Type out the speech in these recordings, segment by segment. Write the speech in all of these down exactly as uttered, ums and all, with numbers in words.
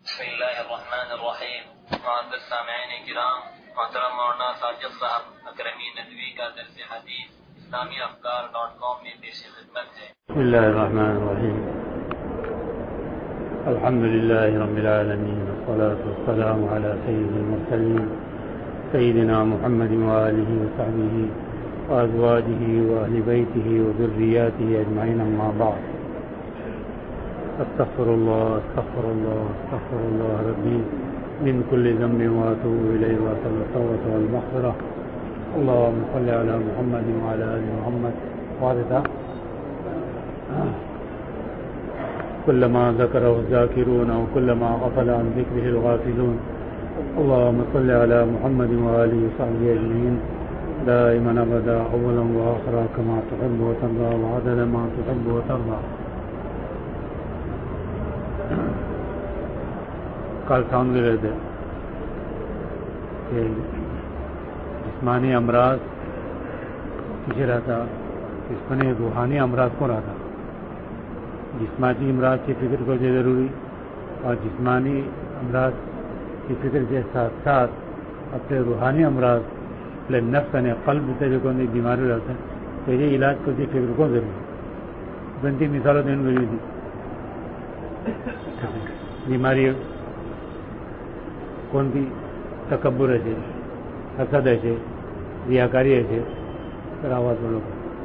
بسم اللہ الرحمن الرحیم. معزز سامعین کرام، محترم مولانا ساجد صاحب اکرمی ندوی کا درس حدیث اسلامی افکار ڈاٹ کام میں پیش خدمت ہے. بسم اللہ الرحمن الرحیم. الحمد للہ رب العالمین والصلاة والسلام علی سید المرسلین سیدنا محمد وآلہ وصحبہ وازواجہ واہل بیتہ وذریاتہ اجمعین، اما بعد. استغفر اللہ استغفر اللہ استغفر اللہ ربی من كل ذنب واتوب الیہ واسأل التوبة والمغفرة. اللهم صل على محمد وعلى آل محمد وعلى كلما ذكره الذاكرون وكلما غفل عن ذكره الغافلون. اللهم صل على محمد وآله وصحبه أجمعين دائما أبدا أولا وآخرا كما تحب وترضى وعدد ما تحب وترضى. کل سمجھ رہے تھے کہ جسمانی امراض کسی رہتا، جسمانی روحانی امراض کو رہتا. جسمانی امراض کی فکر کو جو ضروری، اور جسمانی امراض کی فکر کے ساتھ ساتھ اپنے روحانی امراض اپنے نفس یعنی قلب سے جو کوئی بیماری رہتا ہے تو یہ علاج کو دی فکر کو ضروری. بنتی مثالوں دین گئی تھی بیماری کون تھی؟ تکبر ہے، حسد ہے، ریاکاری ہے. آواز بولو.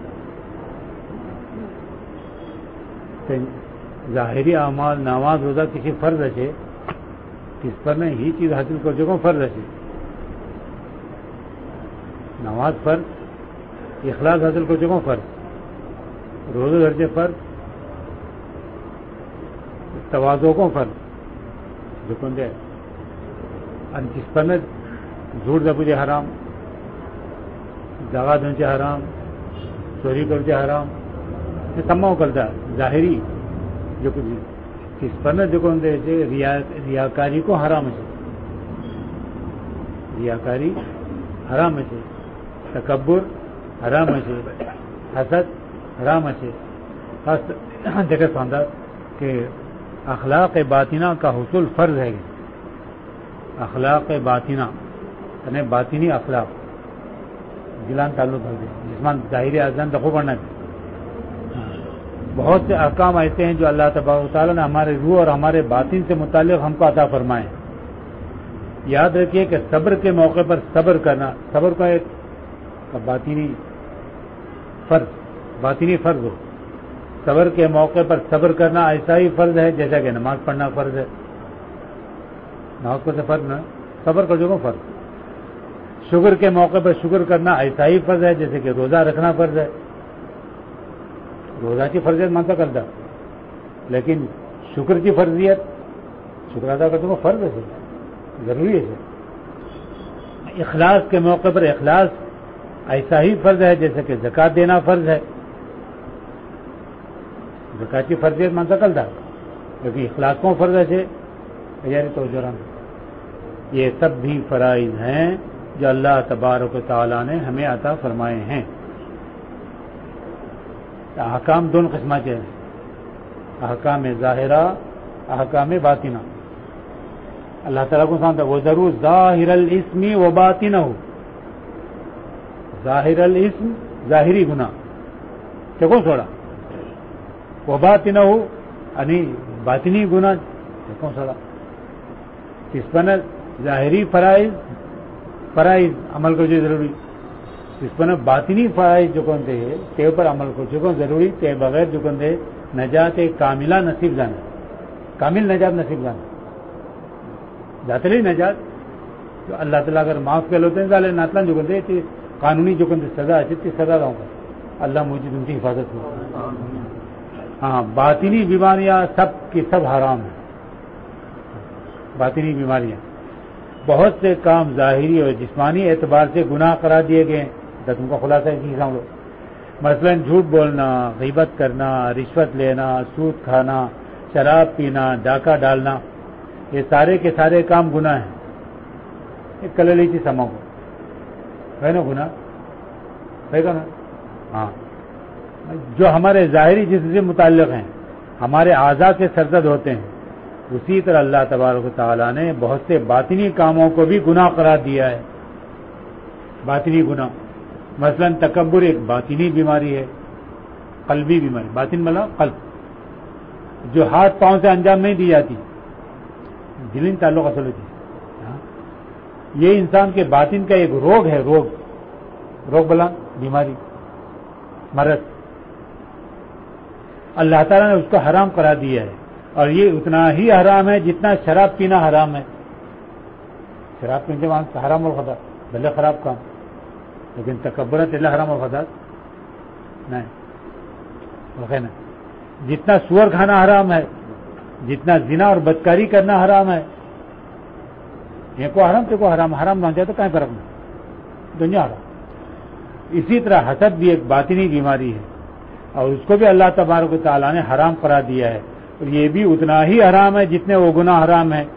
ظاہری اعمال نماز روزہ کسی فرض ہے کس پر نے ہی چیز حاصل کر چکا فرض ہے. نماز فرض، اخلاص حاصل کر چکا فرض، روزہ درجے فرض، تواضع کو فرض جو کون دے. اور جس پر نے جھوٹ دبوجے حرام، دغا دھنچے حرام، چوری کرتے حرام، یہ تمام کرتا ہے. ظاہری جو کچھ کس پر نے جو کون دے ریاکاری کو حرام ہے، ریاکاری حرام ہے، تکبر حرام ہے، حسد حرام ہے. خاص دیکھے ساندار کہ اخلاق باطنہ کا حصول فرض ہے. اخلاق باطنہ یعنی باطنی اخلاق دلان تعلق ہے، جسمان ظاہری اذان دخو پڑھنا ہے. بہت سے احکام ایسے ہیں جو اللہ تبارک و تعالیٰ نے ہمارے روح اور ہمارے باطن سے متعلق ہم کو عطا فرمائے. یاد رکھیے کہ صبر کے موقع پر صبر کرنا، صبر کا ایک باطنی فرض باطنی فرض ہو. صبر کے موقع پر صبر کرنا ایسا ہی فرض ہے جیسا کہ نماز پڑھنا فرض ہے. نماز پڑھنے فرض نہ، صبر کر جو فرض. شکر کے موقع پر شکر کرنا ایسا ہی فرض ہے جیسے کہ روزہ رکھنا فرض ہے. روزہ کی فرضیت مانتا کرتا، لیکن شکر کی فرضیت شکر ادا کرتے وہ فرض ہے، ضروری ہے. اخلاص کے موقع پر اخلاص ایسا ہی فرض ہے جیسے کہ زکوٰۃ دینا فرض ہے. زکوٰۃ کی فرضیت مانتا کرتا کیونکہ اخلاص کو فرض ہے. یعنی تو جرم یہ سب بھی فرائض ہیں جو اللہ تبارک و تعالیٰ نے ہمیں عطا فرمائے ہیں. احکام دونوں قسم کے ہیں، احکام ظاہرہ، احکام باطنہ. اللہ تعالیٰ کو سمجھتا وہ ضرور ظاہر الاسم و باطنہ ہو. ظاہر الاسم ظاہری گناہ کون چھوڑا، وہ باطنہ ہو یعنی باطنی گناہ کون چھوڑا. اس پر ظاہری فرائض فرائض عمل کو جو ضروری، اس پر باطنی فرائض جو کون تھے تے پر عمل کو جو کون ضروری تے بغیر جو کون تھے نجات کاملہ نصیب جانا، کامل نجات نصیب جانا. ذاتلی نجات جو اللہ تعالیٰ اگر معاف کر لیتے ہیں ظالم ناتلان جو کون تھے قانونی جو کون سزا ہے سزا دوں گا. اللہ مجھے ان کی حفاظت ہو. ہاں باطنی بیماریاں سب کی سب حرام ہیں. باطنی بیماریاں بہت سے کام ظاہری اور جسمانی اعتبار سے گناہ قرار دیے گئے ہیں. تم کا خلاصہ ہے سمجھ لو. مثلا جھوٹ بولنا، غیبت کرنا، رشوت لینا، سود کھانا، شراب پینا، ڈاکہ ڈالنا، یہ سارے کے سارے کام گناہ ہیں. ایک کللی کی سما کو ہے نا گناہ ہے گا نا. ہاں جو ہمارے ظاہری جسم سے متعلق ہیں، ہمارے اعضاء سے سرزد ہوتے ہیں، اسی طرح اللہ تبارک و تعالیٰ نے بہت سے باطنی کاموں کو بھی گناہ قرار دیا ہے. باطنی گناہ مثلا تکبر ایک باطنی بیماری ہے، قلبی بیماری. باطن مطلب قلب، جو ہاتھ پاؤں سے انجام نہیں دی جاتی، دل تعلق اصل ہوتی ہے. یہ انسان کے باطن کا ایک روگ ہے. روگ روگ بلا بیماری، مرض. اللہ تعالیٰ نے اس کو حرام قرار دیا ہے، اور یہ اتنا ہی حرام ہے جتنا شراب پینا حرام ہے. شراب پینے سے حرام اور خطا بھلے خراب کام، لیکن تکبرت اللہ حرام اور خطا نہیں. جتنا سور کھانا حرام ہے، جتنا زنا اور بدکاری کرنا حرام ہے. یہ کو حرام تو کو حرام حرام نہ جائے تو کہیں فرق نہیں، دنیا حرام. اسی طرح حسد بھی ایک باطنی بیماری ہے، اور اس کو بھی اللہ تبارک و تعالیٰ نے حرام قرار دیا ہے، اور یہ بھی اتنا ہی حرام ہے جتنے وہ گناہ حرام ہے.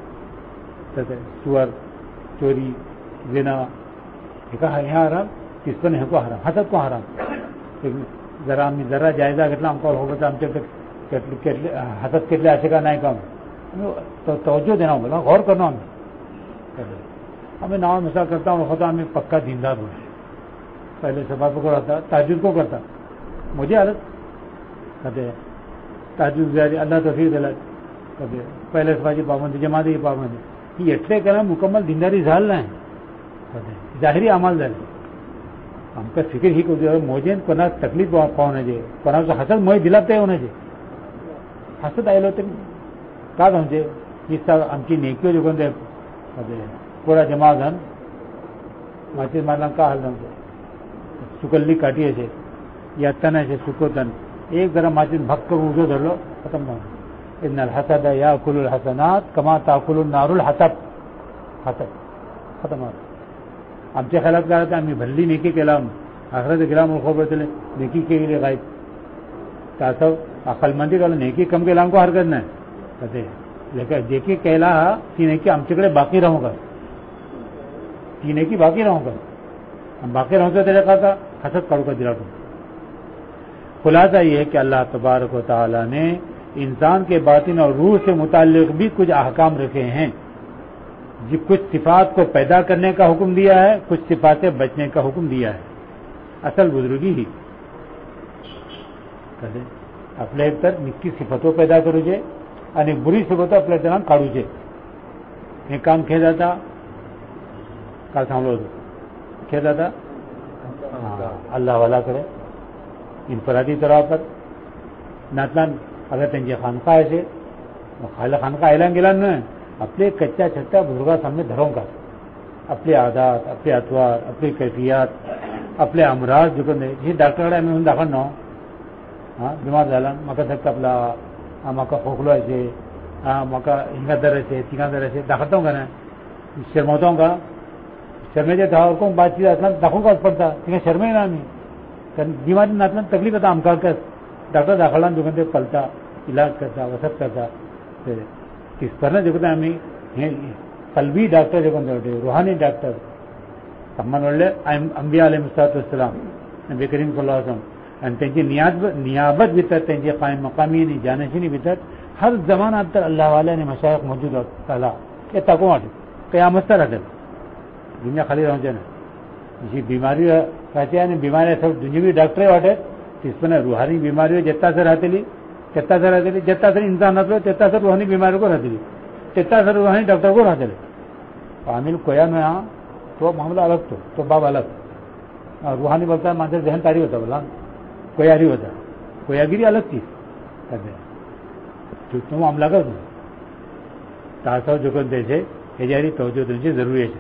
سور، چوری، زنا، کہا یہاں حرام، کس پر نہیں کو حرام، حسد کو حرام. ذرا ذرا جائزہ کتنا ہم کو ہوگا، ہم حسد کتنے ایسے کا نہیں کام تو توجہ دینا بولا، غور کرنا. ہمیں ہمیں نام مثال کرتا ہوں، خدا ہمیں پکا دیندار ہو. پہلے سبا کو رہتا، تاجر کو کرتا، مجھے عادت کہتے تاجر زیادہ اللہ توفیق دلا کہتے پہلے سباجی پابندی جماعتی پابندی یہ اٹھے کرنا مکمل دینداری جھال رہے ہیں، ظاہری عمل دل ہم کا فکر ہی کو موجے کونا تکلیف ہونے چاہیے، کونا تو حسد موہی دلاتے ہونے چاہیے. حسد آئے ہوتے کا سمجھے جس طرح ہم کی نیکیوں جو کہتے پورا جمع دن ماچیس مارنا کا حل رہے سکلی کاٹیے سے یا تن ہے سکو تن ایک ذرا ماچیس بھک کر اردو دھر لو، ختم نہ ہو. ان الحسد یاکل الحسنات کما تاکل النار الحطب. حسد ختم ہو. आमच्या ख्यालात काय होतं, आम्ही भल्ली नेकी केला आखरात गेला मग खबर चले नेकी केली काय असं अकलमंदी केलं नेकी कम केला हमको हरकत नाही कसे लेकिन जे की केला ती नेकी आमच्याकडे बाकी राहू का, ती नेकी बाकी राहू का, बाकी राहू त्याच्या का हसत काढू का दिला. खुलासा ये है कि अल्लाह तबारक व तआला ने इंसान के बातिन और रूह से मुताल्लिक भी कुछ अहकाम रखे हैं. जी कुछ सिफात को पैदा करने का हुक्म दिया है, कुछ सिफात से बचने का हुक्म दिया है. असल बुजुर्गी ही आपल्या एक तर निक्की सिफतो पैदा करूचे आणि बुरी सिफतो आपल्या जनात काढूचे. हे काम खेळ जाता काल थांबलो होतो खेळ जाता अल्लाह वालाकडे इन्फरादी तौर पर नातलान अगर त्यांची खानका असे खायला खानका आयला गेला ना अपने कच्चा छट्टा बुजुर्गा सामने धरों का अपने आदात, अपने अतवार, अपनी कैफियत, अपने अमराज जो हे डॉक्टरकडे आम्ही दाखल ना हां बीमार झाला म्हाका सकता आपला म्हाका खोकलो आहे हां म्हाका हिंगा दर आहे तिंगा दर आहे दाखवतो का नाही शर्मावतो का शर्मेच्या धावावर कोण बातचीत असला दाखवून काच पडता तिंगा शर्मे ना आम्ही कारण बीमारी नातला तकलीफ होता आमका कस डॉक्टर दाखवला दुकान ते पलता इलाज करता वसत करता किस पर जो आम्ही हे कलबी डॉक्टर जो होते रूहानी डॉक्टर सम्मान वाले अंबिया अलैहिस्सलाम नबी करीम सल्लल्लाहु अलैहि वसल्लम आणि त्यांची नियाबत नियाबत भितर त्यांची कायम मकामी आणि जानशीनी भितर हर जमाना तर अल्लाह वाले आणि मशाइख मौजूद होता ये तको वाटे क़यामत तक रहते दुनिया खाली रहते ना जी बीमारी रहते आणि बीमारी सब दुनियावी डॉक्टर वाटे तिस पण रूहानी बीमारी जितना से रहते जितना से रहते जितना से इंसान रहते जितना से रूहानी बीमारी को रहते जितना से रूहानी डॉक्टर को रहते आमिल कोया में यहाँ तो मामला अलग तो तो बाब अलग रूहानी बोलता है मानसिक जहन तारी होता बोला कोयारी होता कोयागिरी अलग चीज करते तो मामला कर तासव जो देशे हे जारी तवज्जो देने जरूरी है.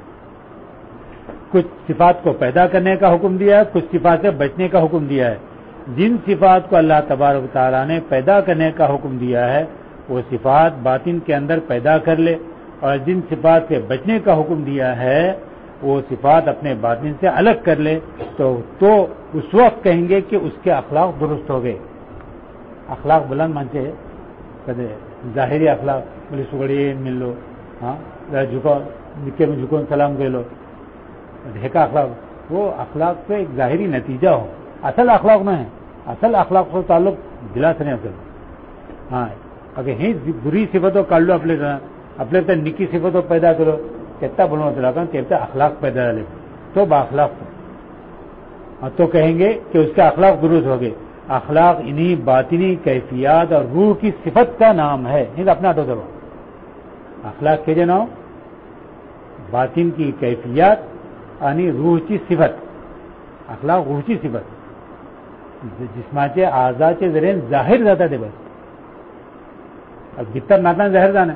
कुछ सिफात को पैदा करने का हुक्म दिया है, कुछ सिफात से बचने का हुक्म दिया है. जिन सिफात को अल्लाह तबारक व तआला ने पैदा करने का हुक्म दिया है वो सिफात बातिन के अंदर पैदा कर ले, और जिन सिफात से बचने का हुक्म दिया है वो सिफात अपने बातिन से अलग कर ले तो तो उस वक्त कहेंगे कि उसके अखलाक दुरुस्त हो गए. अखलाक बुलंद मानते कदे जाहिरी अखलाक बोले सुगड़ी मिल लो हाँ झुको निके में झुको सलाम कर लो ढेका अखलाक वो अखलाक पे एक जाहिरी नतीजा हो, असल अखलाक में है. असल अखलाक को ताल्लुक दिला से नहीं असल हाँ اگر ہی بری صفتوں کر لو اپنے اپنے تے نکی صفتوں پیدا کرو کتنا بولنا چلا کر کہتا اخلاق پیدا لے تو با اخلاق تو کہیں گے کہ اس کے اخلاق درست ہو گئے. اخلاق انہی باطنی کیفیات اور روح کی صفت کا نام ہے. نہیں اپنا تو کرو اخلاق کے جو نام باطن کی کیفیات یعنی روح کی صفت. اخلاق روح کی صفت جسماچے آزاچے ذرین ظاہر جاتا تھے بس اب بہتر ناتا ظاہر جانا.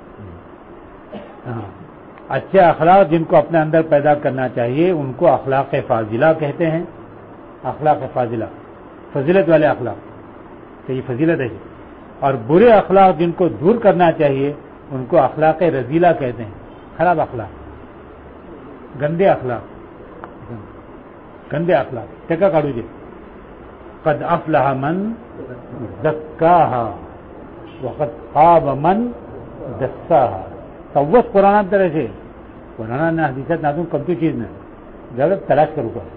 ہاں اچھے اخلاق جن کو اپنے اندر پیدا کرنا چاہیے ان کو اخلاق فاضلہ کہتے ہیں. اخلاق فاضلہ فضیلت والے اخلاق تو یہ فضیلت ہے. اور برے اخلاق جن کو دور کرنا چاہیے ان کو اخلاق رذیلہ کہتے ہیں. خراب اخلاق گندے اخلاق گندے اخلاق ٹکا کاڑو جی قد افلح من زکاہا وقد خاب من دساہا. توس قرآن طرح سے قرآن نہ حدیثت نہ تم کم تو چیز نہ غلط تلاش کرو گا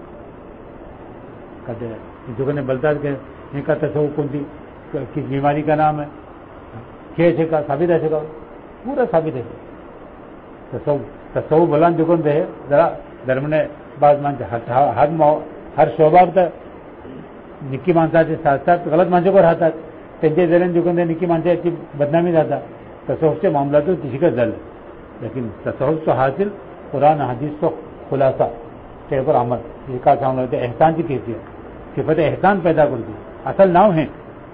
جو کہ بلتا کہ ان کا تصور کون سی کس بیماری کا نام ہے کیسے کا ثابت ہے کا پورا ثابت ہے. تصور تصور بلان جو کون ہے ذرا درمنے بعض مانتے ہر ہر شعبہ تک نکی مانتا ہے ساتھ ساتھ غلط مانچوں کو رہتا تنجے ذرین جو کون نکی مانچے اچھی بدنامی رہتا. تصور سے معاملہ تو کسی کا دل ہے لیکن تصور تو حاصل قرآن حدیث کو خلاصہ کے پر عمل یہ کا معاملہ ہوتا ہے. احسان کی کیفیت صفت احسان پیدا کرتی اصل نام ہے.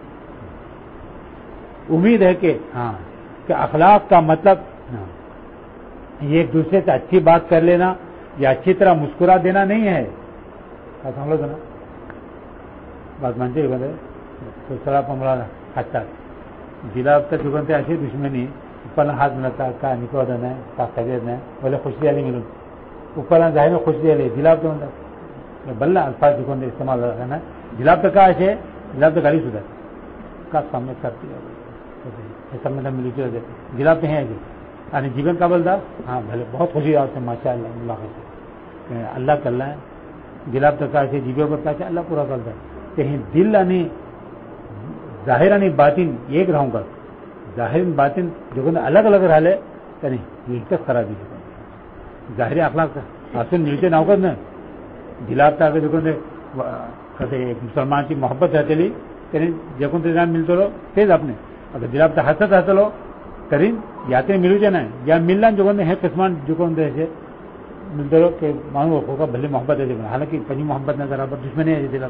امید ہے کہ ہاں کہ اخلاق کا مطلب یہ ایک دوسرے سے اچھی بات کر لینا یا اچھی طرح مسکرا دینا نہیں ہے. ہم لوگ نا بات مانتے بولے تو سڑا پمڑا ہٹتا ضلع تک چکنتے ایسی دشمنی اوپر ہاتھ ملتا کا نکو دینا ہے کا خرید ہے بولے خوش دیا نہیں ملوں اوپر ظاہر میں خوش دیا لے ضلع تو بلّہ الفاظ چکن استعمال کرنا جلاب تو کا ہے جلاب تو گاڑی سدھر کا سامنے کرتی ہے سامنے ملی چلے جلاب تو ہیں جی یعنی جیون کا بلدا ہاں بھلے بہت خوشی آپ سے ماشاء اللہ اللہ اللہ کر رہا ہے جلاب تو کا ہے جیبوں پر کا اللہ پورا کرتا ہے. کہیں دل یعنی ظاہر یعنی باطن ایک رہوں گا ظاہر باطن جو کہ الگ الگ رہ لے کہ نہیں یہ تک خرابی ظاہری اخلاق کا حاصل ملتے نہ ہوگا نا جلاب تھا جو کہ مسلمان کی محبت رہتے لی کریں جب نام ملتے رہو تیز اپنے اگر جلاب تھا ہنست ہنستے لو کریں یا تو ملو جانا ہے یا ملنا جو ہے قسمان جو کہ سے ملتے رہو کہ مانو ہوگا بھلے محبت ہے حالانکہ پنی محبت نہ برابر دشمنی ہے جلاب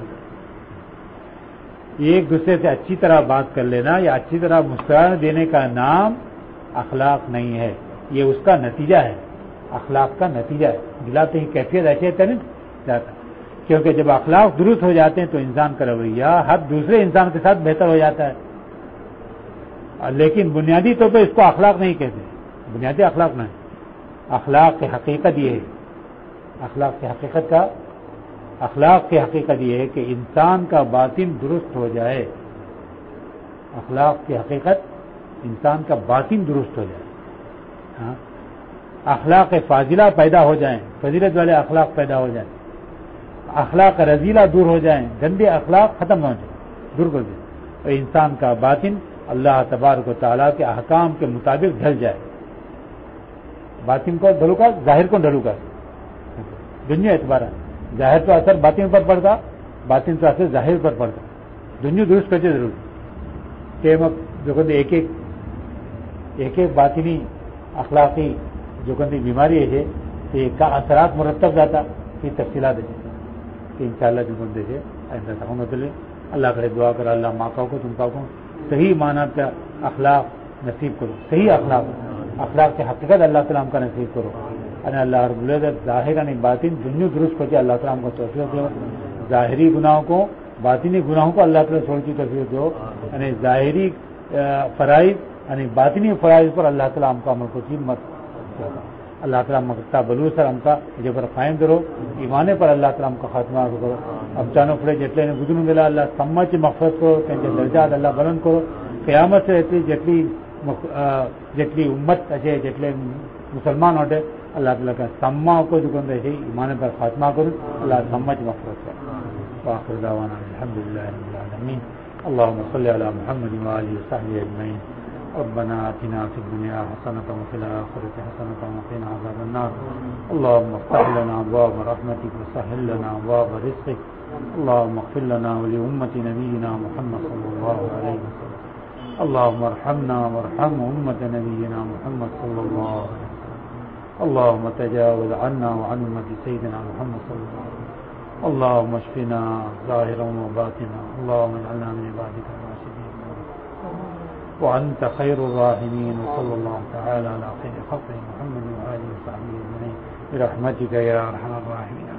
ایک دوسرے سے اچھی طرح بات کر لینا یا اچھی طرح مسکرانے دینے کا نام اخلاق نہیں ہے. یہ اس کا نتیجہ ہے اخلاق کا نتیجہ ہے. جلاتے ہی کیفیت ایسے نہیں جاتا کیونکہ جب اخلاق درست ہو جاتے ہیں تو انسان کا رویہ ہر دوسرے انسان کے ساتھ بہتر ہو جاتا ہے. لیکن بنیادی طور پہ اس کو اخلاق نہیں کہتے. بنیادی اخلاق نہیں. اخلاق کی حقیقت یہ ہے اخلاق کی حقیقت کا اخلاق کی حقیقت یہ ہے کہ انسان کا باطن درست ہو جائے. اخلاق کی حقیقت انسان کا باطن درست ہو جائے. ہاں اخلاق فاضلہ پیدا ہو جائیں فضیلت والے اخلاق پیدا ہو جائیں اخلاق رذیلہ دور ہو جائیں گندے اخلاق ختم ہو جائیں دور کر دیں اور انسان کا باطن اللہ تبارک و تعالیٰ کے احکام کے مطابق ڈھل جائے. باطن کو ڈھلو کر ظاہر کو ڈھلو کر دنیا اعتبار ظاہر تو اثر باطن پر پڑتا باطن تو اثر ظاہر پر پڑتا. دنیا درست کرتے ضرور کہ جو کہتے ایک ایک ایک ایک باطنی اخلاقی جو کہتے بیماری ہے کہ کا اثرات مرتب جاتا کہ تفصیلات ہے کہ انشاءاللہ جو کہتے ہیں ایسا سہمت لے اللہ کرے دعا کر اللہ ماں کا کو تم کا کو صحیح معنی کا اخلاق نصیب کرو. صحیح اخلاق اخلاق کے حقیقت اللہ تعالیٰ کا نصیب کرو. یعنی اللہ رب العزت ظاہر یعنی باطن دنیا درست کرتے اللہ تعالیٰ کو توفیق دو. ظاہری گناہوں کو باطنی گناہوں کو اللہ تعالیٰ چھوڑ کی توفیق دو. یعنی ظاہری فرائض یعنی باطنی فرائض پر اللہ تعالیٰ ہم کو عمل کو چیز مت اللہ تعالیٰ مکتا بلو سر ہم کا جو پر قائم کرو. ایمانے پر اللہ تعالیٰ ہم کا خاتمہ کرو. اب چانو پڑے جتنے گزر ملا اللہ سمجھ مغفرت کرو درجات اللہ بلند کرو. قیامت سے اتنی جتنی جتنی امت اچھے جتنے مسلمان ہوتے اللہ تعالیٰ کا سما کو جو کہتے ہیں ایمان پر خاتمہ کرو. اللہ سمجھ مغفرت کرو. وآخر دعوانا الحمد للہ رب العالمین. اللهم صل على محمد وآله وصحبه أجمعين. ربنا آتنا في الدنيا حسنة وفي الآخرة حسنة وقنا عذاب النار. اللهم افتح لنا أبواب رحمتك وسهل لنا أبواب رزقك. اللهم اغفر لنا ولأمة نبينا محمد صلى الله عليه وسلم. اللهم ارحمنا وارحم أمة نبينا محمد صلى الله عليه وسلم. اللهم تجاوز عنا وعن أمة سيدنا محمد صلى الله عليه وسلم. اللهم اشفنا ظاهرا وباطنا. اللهم اجعلنا من عبادك الراشدين. وأنت خير الراحمين. وصلى الله تعالى على خير خلقه محمد وآله وصحبه أجمعين برحمتك يا أرحم الراحمين.